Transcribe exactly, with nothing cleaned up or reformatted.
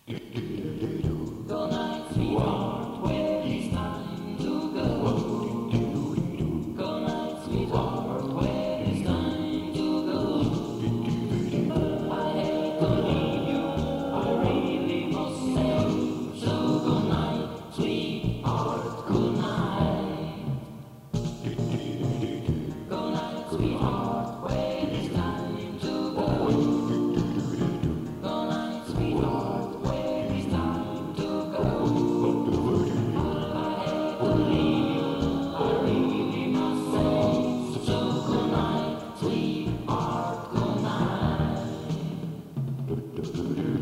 Good night, sweetheart, where it's time to go. Good night, sweetheart, where it's time to go. I hate to leave you, I really must say. So good night, sweetheart, good night. Good night, sweetheart, where it's time to go. Good night, sweetheart, where it's time to go. I hate to leave you, I really must say. So good night, sweetheart, good night.